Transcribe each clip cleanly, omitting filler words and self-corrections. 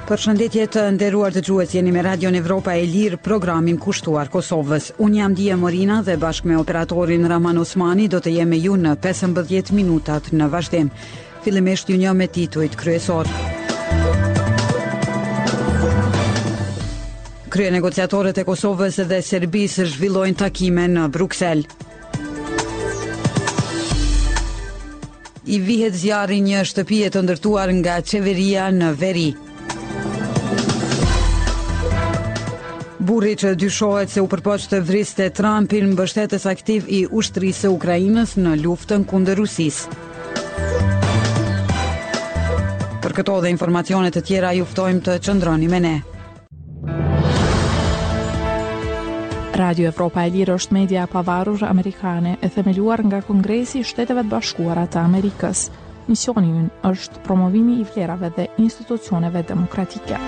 Përshëndetje të nderuar dëgjues, jeni me Radion Evropa e Lirë, programin kushtuar Kosovës. Unë jam Dia Morina dhe bashkë me operatorin Raman Osmani do të jemi ju në 15 minutat në vazhdim. Fillimisht ju njoh me titujt kryesor. Kryenegociatorët e Kosovës dhe Serbisë zhvillojnë takime në Bruksel. I vihet zjarri një shtëpie të ndërtuar nga qeveria në veri. Burri që dyshohet se u përpoq të vriste Trumpin, mbështetës aktiv i ushtrisë së Ukrainës në luftën kundër Rusisë. Për këto dhe informacione të tjera ju ftojmë të qëndroni me ne. Radio Evropa e Lirë është media e pavarur amerikane e themeluar nga Kongresi i Shteteve të Bashkuara të Amerikës. Misioni ynë është promovimi i vlerave dhe institucioneve demokratike.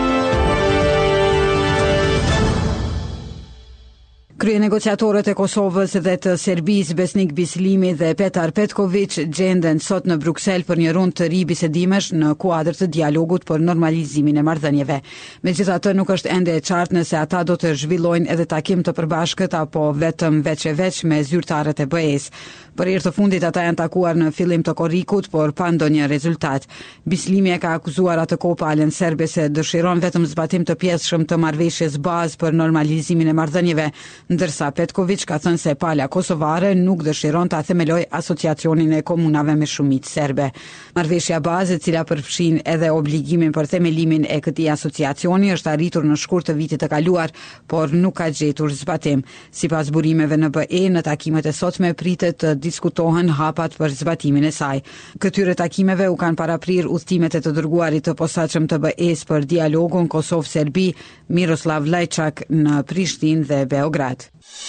Kryenegociatorët e Kosovës dhe të Serbisë Besnik Bislimi dhe Petar Petković gjenden sot në Bruksel për një rundë të ri bisedimesh në kuadër të dialogut për normalizimin e marrëdhënieve. Megjithatë, nuk është ende e qartë nëse ata do të zhvillojnë edhe takim të përbashkët apo vetëm veç me zyrtarët e BE-s. Për herë të fundit ata janë takuar në fillim të korrikut, por pa ndonjë rezultat. Bislimi e ka akuzuar atë kohë palën serbe se dëshiron vetëm zbatim të pjesëshëm të marrëveshjes bazë për normalizimin e marrëdhënieve, ndërsa Petković ka thënë se pala kosovare nuk dëshiron ta themelojë asociacionin e komunave me shumicë serbe. Marrëveshja bazë, e cila përfshin edhe obligimin për themelimin e këtij asociacioni, është arritur në shkurt të vitit të kaluar, por nuk ka gjetur zbatim. Sipas burimeve në BE, në takimet e sotme pritet të diskutohen hapat për zbatimin e saj. Këtyre takimeve u kanë paraprir udhëtimet e të dërguarit të posaçëm të BE-s për dialogun Kosovë-Serbi, Miroslav Lajçak, në Prishtinë dhe Beograd.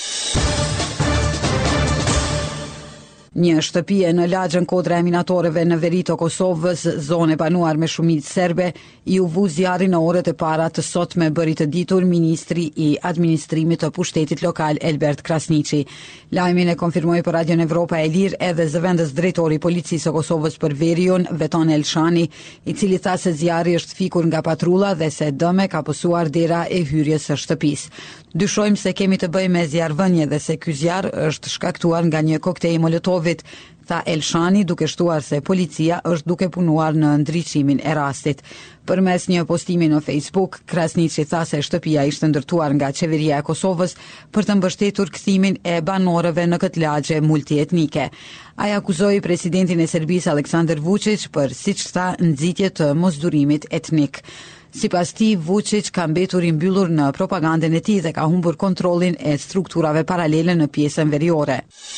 Një shtëpie në lagjën kodra e minatoreve në veri të Kosovës, zonë e banuar me shumicë serbe, i u vu zjarri në orët e para të sotme, bëri të ditur ministri i administrimit të pushtetit lokal Elbert Krasniqi. Lajmin e konfirmoi për Radion Evropa e Lirë edhe zëvendës drejtori i policisë së Kosovës për veriun, Veton Elshani, i cili tha se zjarri është fikur nga patrulla dhe se dëme ka pësuar dera e hyrjes së shtëpisë. Dyshojmë se kemi të bëjmë me zjarrvënie dhe se ky zjarr është shkaktuar nga një koktejl Molotovit, tha Elshani, duke shtuar se policia është duke punuar në ndriçimin e rastit. Përmes një postimi në Facebook, Krasniqi tha se shtëpia ishte ndërtuar nga qeveria e Kosovës për të mbështetur kthimin e banorëve në këtë lagje multietnike. Ai akuzoi presidentin e Serbisë Aleksandar Vučić për, siç tha, nxitje të mosdurimit etnik. Sipas tij, Vučić ka mbetur i mbyllur në propagandën e tij dhe ka humbur kontrollin e strukturave paralele në pjesën veriore.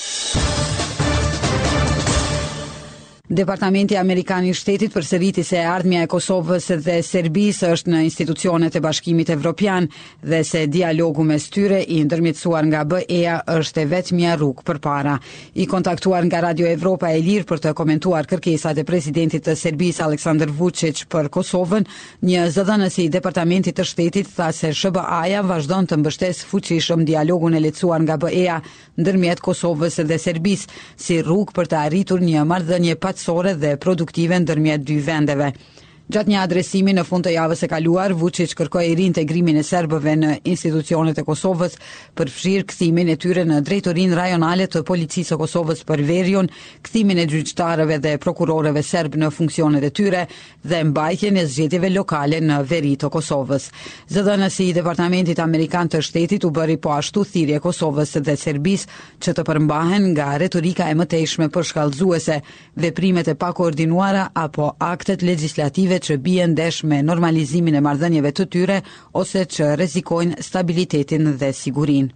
Departamenti Amerikan i Shtetit përsëriti se ardhmja e Kosovës dhe Serbisë është në institucionet e Bashkimit Evropian dhe se dialogu mes tyre i ndërmjetësuar nga BE-ja është e vetmja rrugë përpara. I kontaktuar nga Radio Evropa e Lirë për të komentuar kërkesat e presidentit të Serbisë Aleksandar Vučić për Kosovën, një zëdhënës i Departamentit të Shtetit tha se SBA-ja vazhdon të mbështesë fuqishëm dialogun e lehtësuar nga BE-ja ndërmjet Kosovës dhe Serbisë si rrugë për të arritur një marrëdhënie dhe produktive ndërmjet dy vendeve. Gjatë një adresimi në fund të javës së kaluar, Vučić kërkoi riintegrimin e serbëve në institucionet e Kosovës, përfshir kthimin e tyre në drejtorinë rajonale të policisë së Kosovës për veriun, kthimin e gjyqtarëve dhe prokurorëve serb në funksionet e tyre dhe mbajtjen e zgjedhjeve lokale në veri të Kosovës. Zëdhënësi i Departamentit Amerikan të Shtetit u bëri po ashtu thirrje Kosovës dhe Serbisë që të përmbahen nga retorika e mëtejshme përshkallëzuese, veprimet e pakoordinuara apo aktet legjislative që bien ndesh me normalizimin e marrëdhënieve të tyre ose që rrezikojnë stabilitetin dhe sigurinë.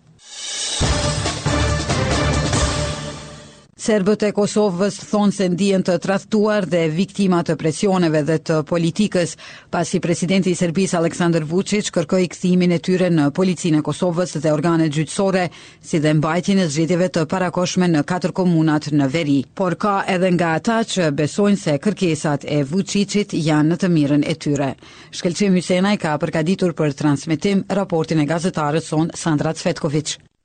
Serbët e Kosovës thonë se ndihen të tradhtuar dhe viktima të presioneve dhe të politikës, pasi presidenti i Serbisë Aleksandar Vučić kërkoi kthimin e tyre në policinë e Kosovës dhe organet gjyqësore, si dhe mbajtjen e zgjedhjeve të parakohshme në 4 komunat në veri. Por ka edhe nga ata që besojnë se kërkesat e Vučićit janë në të mirën e tyre. Shkelqim Hysenaj ka përgatitur për transmetim raportin e gazetarës son Sandra Cvetković.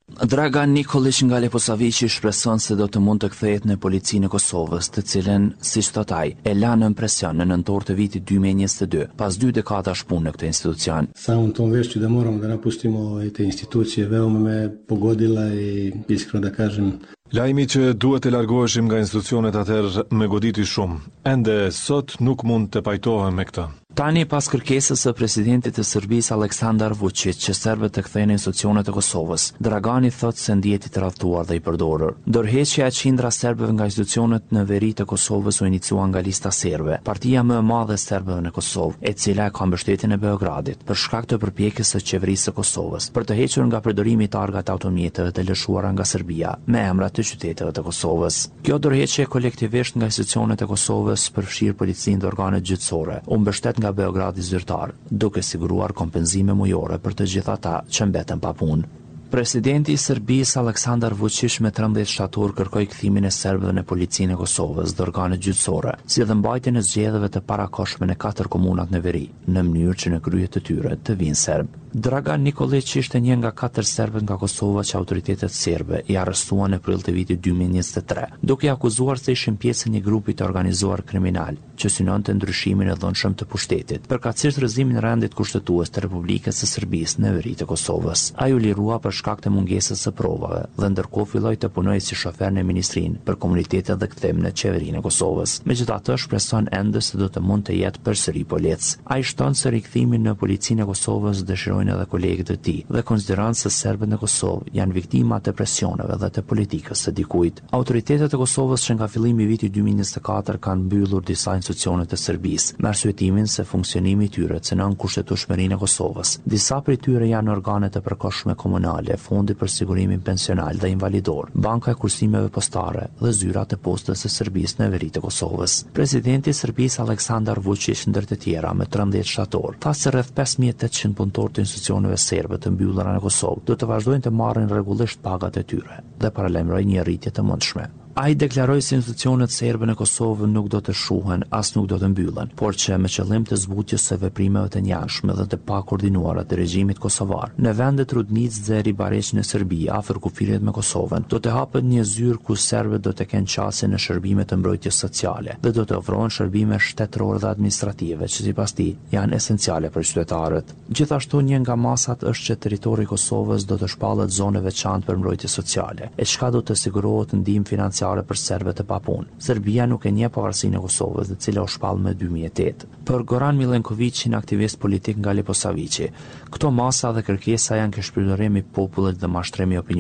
Dragan Nikolić nga Leposaviqi shpreson se do të mund të kthehet në policinë e Kosovës, të cilën, siç thot ai, e la në presion në nëntor të vitit 2022, pas 2 dekadash punë në këtë institucion. Samom tom vešću da moramo da napustimo te institucije veoma me pogodila I iskreno da kažem. Lajmi që duhet të largoheshim nga institucionet atëherë më goditi shumë. Ende sot nuk mund të pajtohem me këtë. Tani pas kërkesës së presidentit të Serbisë Aleksandar Vučić që serbët të kthehen në institucionet e Kosovës, Dragani thot se ndihet I tradhtuar dhe I përdorur. Dorëheqja e qindra serbëve nga institucionet në veri të Kosovës u inicua nga lista serbe, partia më e madhe e serbëve në Kosovë, e cila ka mbështetjen e Beogradit për shkak të përpjekjes së qeverisë së Kosovës për të hequr nga përdorimi I targat automjeteve të lëshuara nga Serbia me emra të qyteteve të Kosovës. Kjo dorëheqje kolektivisht nga institucionet e Kosovës përfshir policinë dhe organet gjyqësore, u mbështet nga Beogradi zyrtar, duke siguruar kompenzime mujore për të gjithë ata që mbeten pa punë. Presidenti I Serbisë Aleksandar Vučić me 13 shtator kërkoi kthimin e serbëve në policinë e Kosovës dhe organet gjyqësore, si dhe mbajtjen e zgjedhjeve të parakohshme në 4 komunat në veri, në mënyrë që në krye të tyre të vinë serb. Dragan Nikolić ishte një nga 4 serbët nga Kosova që autoritetet serbe I arrestuan në prill të vitit 2023, duke akuzuar se ishin pjesë e një grupi të organizuar kriminal që synonte ndryshimin e dhunshëm të pushtetit, përkatësisht rrëzimin e rendit kushtetues të Republikës së Serbisë në veri të Kosovës. Ai u lirua për shkak të mungesës së provave dhe ndërkohë filloi të punojë si shofer në ministrinë për komunitetet dhe kthim në qeverinë e Kosovës. Megjithatë, shpreson ende se do të mund të jetë përsëri polec. Ai shton se rikthimin në policinë e Kosovës dëshirojnë edhe kolegët e tij dhe konsideron se serbët në Kosovë janë viktima të presioneve dhe të politikës së dikujt. Autoritetet e Kosovës që nga fillimi I vitit 2024 kanë mbyllur disa institucione të Serbisë me arsyetimin se funksionimi I tyre cënon kushtetueshmërinë e Kosovës. Disa prej tyre janë organet e përkohshme komunale, Fondi për sigurimin pensional dhe invalidor, Banka e kursimeve postare dhe zyrat e postës së Serbisë në veri të Kosovës. Presidenti I Serbisë Aleksandar Vučić ndër të tjera me 13 shtator tha se rreth 5800 punëtorë të institucioneve serbe të mbyllura në Kosovë do të vazhdojnë të marrin rregullisht pagat e tyre dhe paralajmëroi një rritje të mundshme. Ai deklaroi se institucionet serbe në Kosovë nuk do të shuhen, as nuk do të mbyllen, por që me qëllim të zbutjes së veprimeve të njashme dhe të pakoordinuara të regjimit kosovar, në vendet Rudnic dhe Ribariq në Serbi, afër kufirit me Kosovën, do të hapet një zyrë ku serbët do të kenë qasje në shërbime të mbrojtjes sociale dhe do të ofrohen shërbime shtetërore dhe administrative që sipas tij janë esenciale për qytetarët. Gjithashtu një nga masat është që territori I Kosovës do të shpallet zonë veçantë për mbrojtje sociale, e çka do të sigurohet ndihmë financiare për serbët e papunë. Serbia nuk e njeh pavarësinë e Kosovës, e cila u shpall më 2008. Për Goran Milenković, një aktivist politik nga Leposaviqi, këto masa dhe kërkesa janë këshpërdorim I popullit dhe mashtrimi opinionit.